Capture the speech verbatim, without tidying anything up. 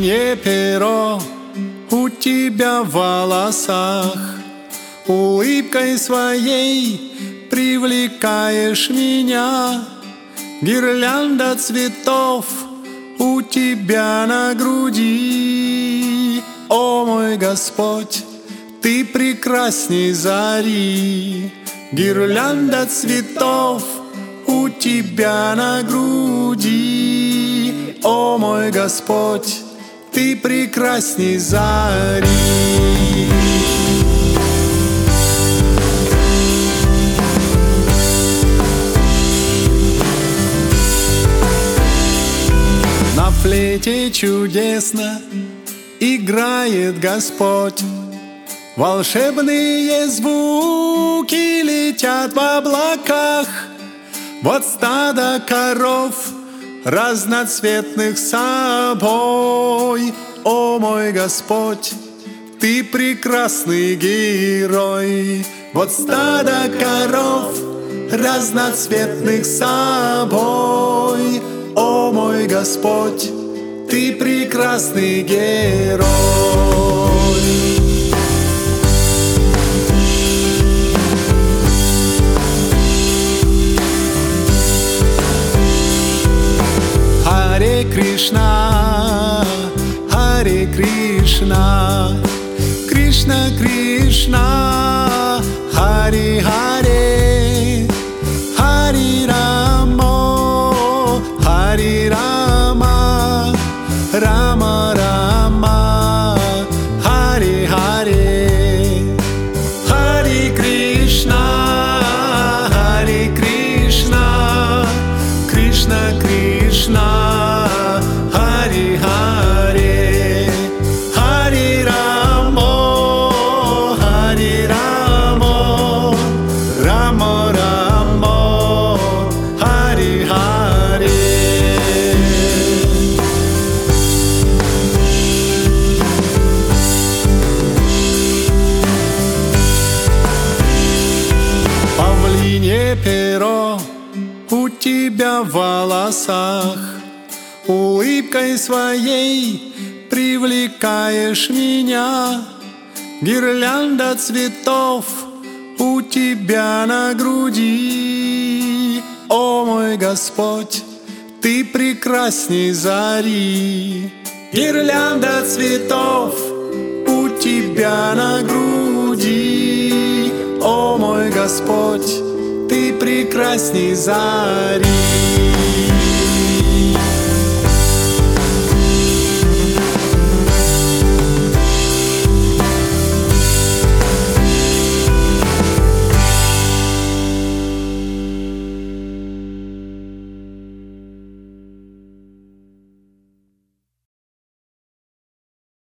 Павлинье перо у тебя в волосах, улыбкой своей привлекаешь меня. Гирлянда цветов у тебя на груди. О мой Господь, ты прекрасней зари. Гирлянда цветов у тебя на груди. О мой Господь, ты прекрасней зари. На флейте чудесно играет Господь, волшебные звуки летят в облаках. Вот стадо коров разноцветных собой. О мой Господь, ты прекрасный герой. Вот стадо коров разноцветных собой. О мой Господь, ты прекрасный герой. Харе Кришна, Харе Кришна, Кришна Кришна, Харе Харе, Харе Рамо, Харе Рама, Рама Рама, Харе Харе. Харе Кришна, Харе Кришна, Кришна Кришна, Харе Харе, Харе Рамо, Харе Рамо, Рама Рамо, Харе Харе. Павлинье перо у тебя в волосах, улыбкой своей привлекаешь меня. Гирлянда цветов у тебя на груди. О мой Господь, ты прекрасней зари. Гирлянда цветов у тебя на груди. О мой Господь, ты прекрасней зари.